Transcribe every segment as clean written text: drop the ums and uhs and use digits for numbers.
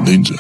نینجا.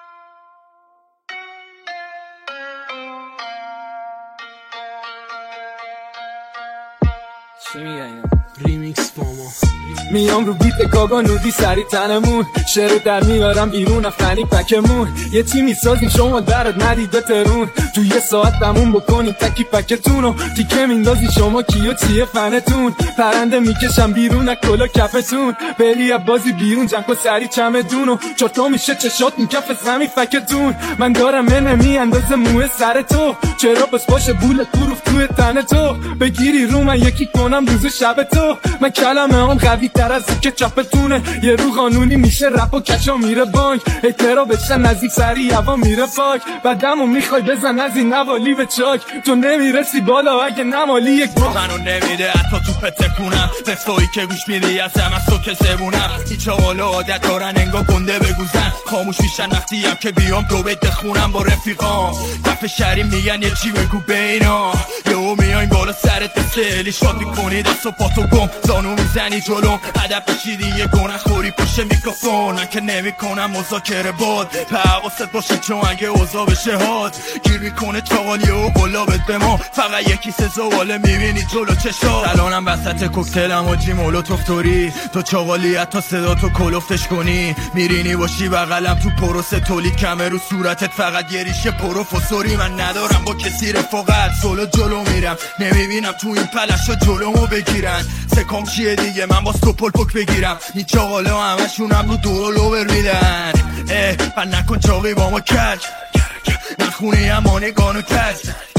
چی میگه اینا؟ ریمیکس فاما میام رو بیت کاگا نودی سری تنمون شعر در میارم بیرون افنی پکمون یه چی میسازیم شما درد ندید بترون تو یه ساعت تموم بکنید تکی پکتونو تیکه میندازی شما کیو چیه فنتون پرنده میکشم بیرون از کلا کفتون بری بازی بیرون جنگ سری چمدونو چرتا میشه چشات این کف زمین فکتون من دارم منمی اندازه موه سر تو چرا بس باشه بول تو رو توی تن تو بگیری رو من یکی کنم روز شب تو من کلمه هم قوی تر از که چپتونه یه رو قانونی میشه رپ و کچا میره بانک اعترا بشن از این سری هوا میره پاک بعدمو میخوای بزن از این نوالی به چاک تو نمیرسی بالا اگه نمالی یک منو نمیده حتی تو پتکونم قصایی که گوش میدی از هم از تو که زبونم هیچ حالا عادت دارن انگا گنده بگوزن خاموش میشن وقتی هم که بیام دو بیت بخونم با رفیقام دفع شهری میگن یه چی بگو بینا یهو میایم بالا سرت بسلی شاد میکنی دست و پاتو گم زانو میزنی جلوم هدف بشیدی یه گناه خوری پشت میکروفون من که نمیکنم مذاکره باد حواست باشه چون اگه اوضاع بشه هات گیر میکنه چاقالی و گلابت به ما فقط یکی سه زواله میبینی جلو چشات الانم وسط کوکتلم و جی مولوتوف توری تو چاقالی حتی صدا تو کلفتش کنی میرینی باشی بغلم تو پروسه تولید کمه رو صورتت فقط یه ریشه پروفسوری من ندارم با کسی رفاقت سولو جلو میرم نمیبینم تو این پلشا جلومو بگیرن سکام چیه دیگه من باز تو پل پک بگیرم این چاقالا همشونم رو دورو برمیدن من نکن چاقی با ما کج نخونی اما نگانو کج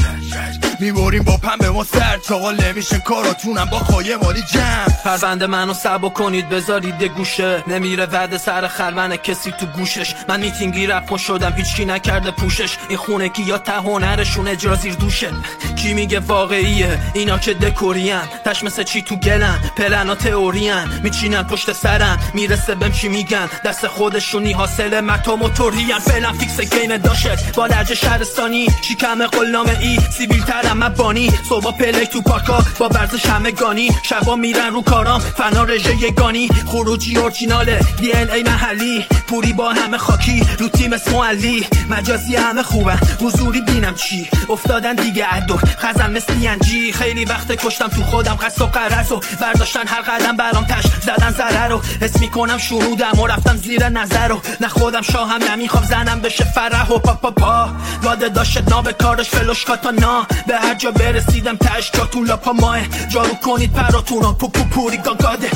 میبوریم با پنبه ما سر چاقال نمیشه کاراتونم با خواهی مالی جمع پرونده منو سبا کنید بذارید یه گوشه نمیره وعده سر خلوان کسی تو گوشش من میتینگی رپ شدم هیچکی نکرده پوشش این خونه کی یا ته هنرشون اجرا زیر دوشه کی میگه واقعیه اینا که دکورین تش مثل چی تو گلن پلنا تئورین میچینن پشت سرن میرسه بهم چی میگن دست خودشونی حاصل متا موتورین فعلا فیکس گیم داشت با لهجه شهرستانی شیکم قلنامه ای سیبیل ترم مبانی صبح پلی تو پارکا با ورزش همگانی شبا میرن رو کارام فنا رژه یگانی خروجی اورجیناله دی ان ای محلی پوری با همه خاکی رو تیم اسمو علی مجازی همه خوبن حضوری بینم چی افتادن دیگه عدو خزن مثل انجی خیلی وقت کشتم تو خودم قصد و قرص و برداشتن هر قدم برام تش زدن ضرر رو حس میکنم شنودم و رفتم زیر نظر رو نه خودم شاهم نمیخوام زنم بشه فرح و پا واده داشت ناب کارش فلوش کاتانا به هر جا برسیدم تش جاتون لاپا ماه جارو کنید پراتونو پوری گاگاده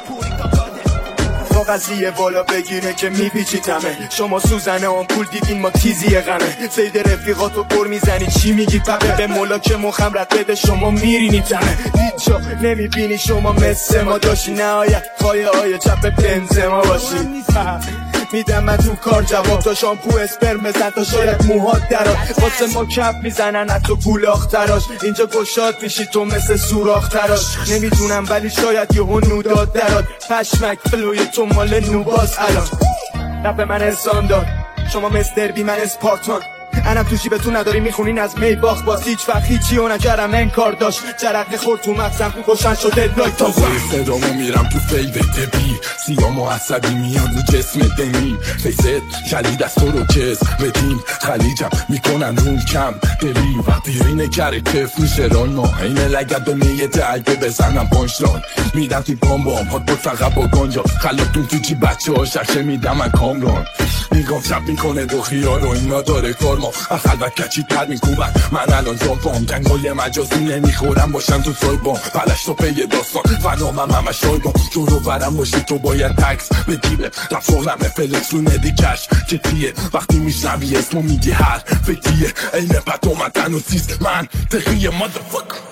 با قضیه بالا بگیره که میپیچی تمه شما سوزنه آمپول دیدین ما تیزی غمه سید رفیقاتو پر میزنی چی میگی پپه به مولا که مخم رد بده شما میرینی تمه هیچا نمیبینی شما مثل ما داشتی نهایت پایه چپ بنزما باشی میدم من تو کار جواب تا شامپو اسپرم بزن تا شاید موهات دراد واسه ما کپ میزنن حتی گولاخ تراش اینجا گشاد میشی تو مثل سوراخ تراش نمیدونم ولی شاید یهو نوداد دراد پشمک فلوی تو مال نوباز الان رپ من انسان شما مستر بی من اسپارتان انم تو جیبتون نداری میخونین از می باخت باز هیچ وقت هیچی و نکرم انکار داشت جرقه خورد تو مغزم خوشن شده لایک تا صدامو میرم تو فیوت بی سیام و عصبی میاد رو جسم دنی فیست شلید از تو رو کس بدین خلیجم میکنن رون کم دلی وقتی اینه کره کف میشه ران ما اینه لگت به نیت اگه بزنم پانشران میدم تی بام هات بود فقط با گنجا خلاقتون تو چی بچه ها شرشه میدم من کامران میگم چپ میکنه دو خیار و اینا داره کار ما خلوت کچی تر میکوبن من الان زنبام جنگای مجازی نمیخورم باشم تو سایبام پلش تو پی داستان فنامم همه شایبام جورو برم باشی تو باید تکس بگیره رفاقم فلکس رو ندی کش جدیه وقتی میشنوی اسمو میگی هر فکریه این پتو مدن و سیست من تقیه مادرفاک